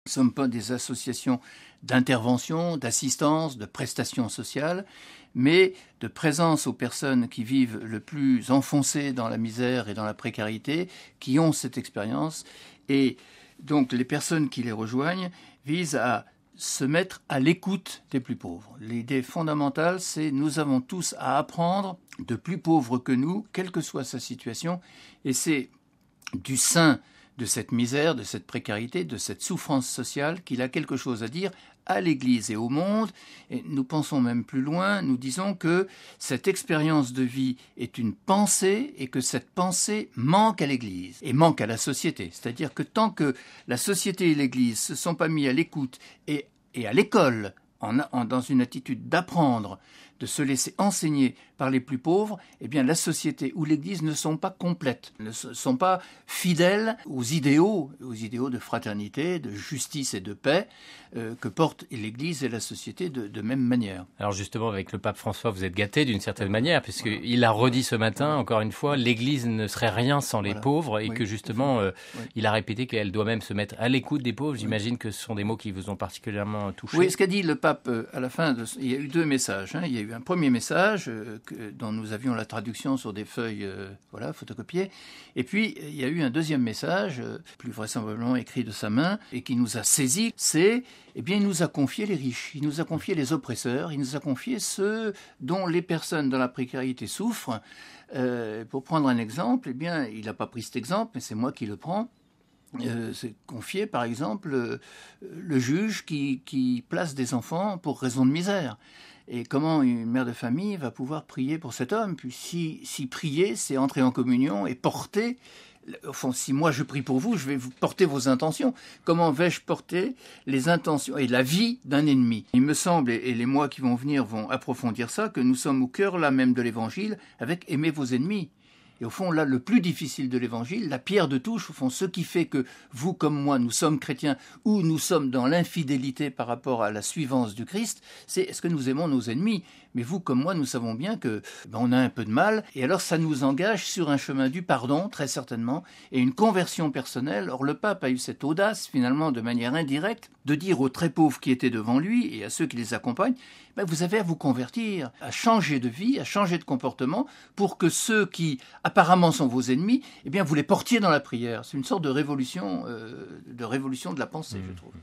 Nous ne sommes pas des associations d'intervention, d'assistance, de prestations sociales, mais de présence aux personnes qui vivent le plus enfoncées dans la misère et dans la précarité, qui ont cette expérience. Et donc les personnes qui les rejoignent visent à se mettre à l'écoute des plus pauvres. L'idée fondamentale, c'est nous avons tous à apprendre de plus pauvres que nous, quelle que soit sa situation, et c'est du sein de cette misère, de cette précarité, de cette souffrance sociale, qu'il a quelque chose à dire à l'Église et au monde. Et nous pensons même plus loin, nous disons que cette expérience de vie est une pensée et que cette pensée manque à l'Église et manque à la société. C'est-à-dire que tant que la société et l'Église ne se sont pas mis à l'écoute et à l'école, dans une attitude d'apprendre, de se laisser enseigner par les plus pauvres, eh bien la société ou l'Église ne sont pas complètes, ne sont pas fidèles aux idéaux de fraternité, de justice et de paix que portent l'Église et la société de même manière. Alors justement, avec le pape François, vous êtes gâté d'une certaine manière, puisqu'il a redit ce matin, encore une fois, l'Église ne serait rien sans les pauvres, et que justement, il a répété qu'elle doit même se mettre à l'écoute des pauvres. J'imagine que ce sont des mots qui vous ont particulièrement touché. Oui, ce qu'a dit le pape à la fin, il y a eu deux messages. Il y a eu un premier message dont nous avions la traduction sur des feuilles photocopiées. Et puis, il y a eu un deuxième message, plus vraisemblablement écrit de sa main, et qui nous a saisis. C'est, il nous a confié les riches, il nous a confié les oppresseurs, il nous a confié ceux dont les personnes dans la précarité souffrent. Pour prendre un exemple, il n'a pas pris cet exemple, mais c'est moi qui le prends. C'est confié, par exemple, le juge qui place des enfants pour raison de misère. Et comment une mère de famille va pouvoir prier pour cet homme? Puis si prier, c'est entrer en communion et porter... Au fond, si moi je prie pour vous, je vais vous porter vos intentions. Comment vais-je porter les intentions et la vie d'un ennemi? Il me semble, et les mois qui vont venir vont approfondir ça, que nous sommes au cœur là même de l'Évangile avec « aimez vos ennemis ». Et au fond, là, le plus difficile de l'Évangile, la pierre de touche, au fond, ce qui fait que vous comme moi, nous sommes chrétiens ou nous sommes dans l'infidélité par rapport à la suivance du Christ, c'est est-ce que nous aimons nos ennemis? Mais vous comme moi, nous savons bien que on a un peu de mal, et alors ça nous engage sur un chemin du pardon, très certainement, et une conversion personnelle. Or, le pape a eu cette audace, finalement, de manière indirecte, de dire aux très pauvres qui étaient devant lui et à ceux qui les accompagnent, vous avez à vous convertir, à changer de vie, à changer de comportement, pour que ceux qui apparemment sont vos ennemis, vous les portiez dans la prière. C'est une sorte de révolution de la pensée, je trouve.